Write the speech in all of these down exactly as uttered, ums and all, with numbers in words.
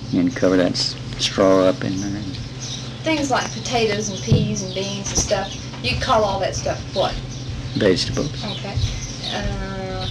and cover that s- straw up in there. Things like potatoes and peas and beans and stuff. You call all that stuff what? Vegetables. Okay. Uh,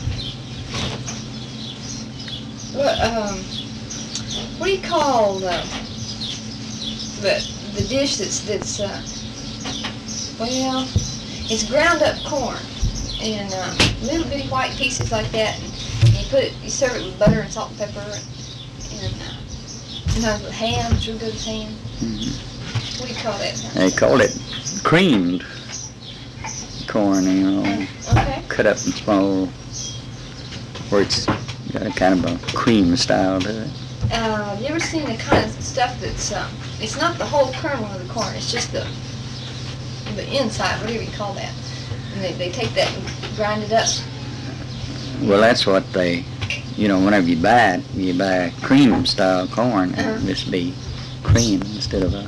what um? What do you call the the the dish that's that's uh? Well, it's ground up corn in uh, little bitty white pieces like that, and you put it. You serve it with butter and salt and pepper, and, and uh, sometimes with ham. It's real good with ham. Mm-hmm. What do you call that? They call it creamed corn, you know, Okay. cut up in small, where it's got a kind of a cream style to it. Uh, you ever seen the kind of stuff that's, um, it's not the whole kernel of the corn, it's just the the inside, whatever you call that. And they, they take that and grind it up. Well, that's what they, you know, whenever you buy it, you buy cream style corn, Uh-huh. and this be cream instead of a,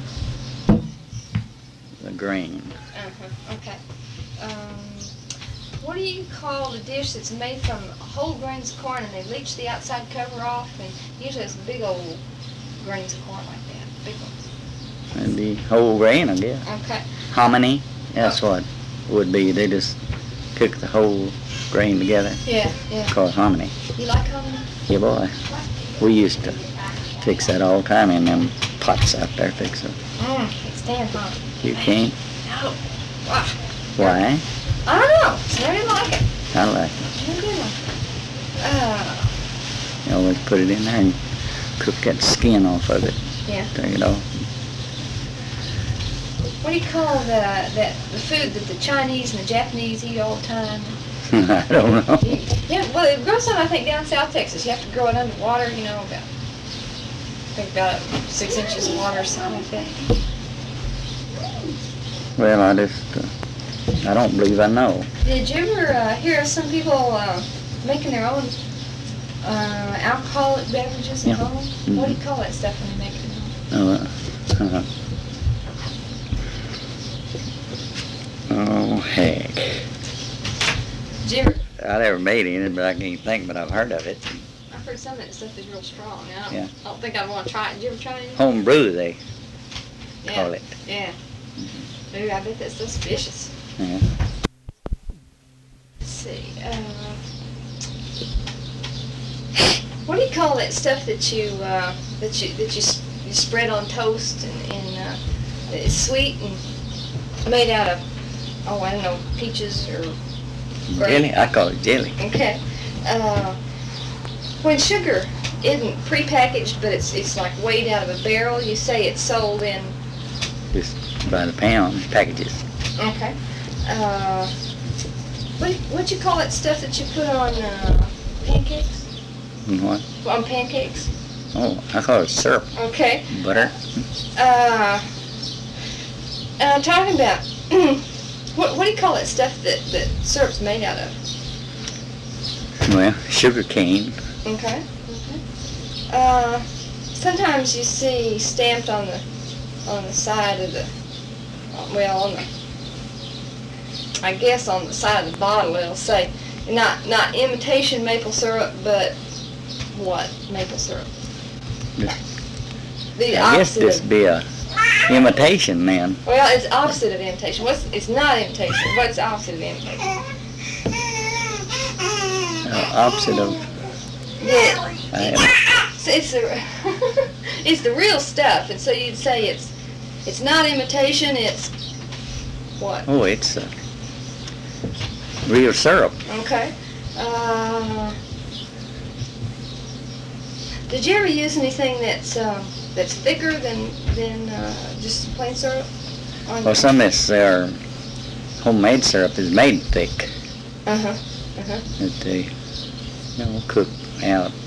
a grain. Uh-huh, okay. Um, what do you call the dish that's made from whole grains of corn and they leach the outside cover off? And usually it's big old grains of corn like that, big ones. And the whole grain, I guess. Okay. Hominy, that's what would be. They just cook the whole grain together. Yeah, yeah. Called hominy. You like hominy? Yeah, boy. We used to fix that all the time in them pots out there. Fix it. Mmm, can't stand hominy. You can't? No. Wow. Why? I don't know. I didn't like it. I like it. I didn't like it. Uh, You always put it in there and cook that skin off of it. yeah. Take it off. What do you call the that the food that the Chinese and the Japanese eat all the time? I don't know. You, yeah, well, it grows some, I think, down South Texas. You have to grow it underwater, you know, about, I think about six inches of water or something like that. Well, I just, uh, I don't believe I know. Did you ever uh, hear of some people uh, making their own uh, alcoholic beverages at Yeah. home? Mm-hmm. What do you call that stuff when you make it at home? Oh, uh, oh, heck. Did you ever? I never made any, but I can't think, but I've heard of it. I've heard some of that stuff is real strong. I don't, Yeah. I don't think I'd want to try it. Did you ever try it? Home brew, they Yeah. call it. Yeah. Ooh, I bet that's suspicious. Yeah. Let's see. Uh, what do you call that stuff that you uh, that you that you, s- you spread on toast and, and uh, it's sweet and made out of oh I don't know peaches or grape? Jelly? I call it jelly. Okay. Uh, when sugar isn't prepackaged, but it's it's like weighed out of a barrel, you say it's sold in. Just by the pound packages. Okay. Uh, what what you call that stuff that you put on uh, pancakes? And what? On pancakes. Oh, I call it syrup. Okay. Butter. Uh, uh talking about what what do you call that stuff that that syrup's made out of? Well, sugar cane. Okay. Okay. Uh, sometimes you see stamped on the on the side of the well on the I guess on the side of the bottle it'll say not not imitation maple syrup but what maple syrup? The I guess opposite this of, be a imitation then. well it's opposite of imitation. What's it's not imitation. What's the opposite of imitation? Uh, opposite of. Yeah. I So it's the it's the real stuff, and so you'd say it's it's not imitation. It's what? oh, it's uh, real syrup. Okay. Uh, did you ever use anything that's um, that's thicker than than uh, just plain syrup? On Well, some of this uh, homemade syrup is made thick. Uh huh. Uh huh. That they, you know, cook out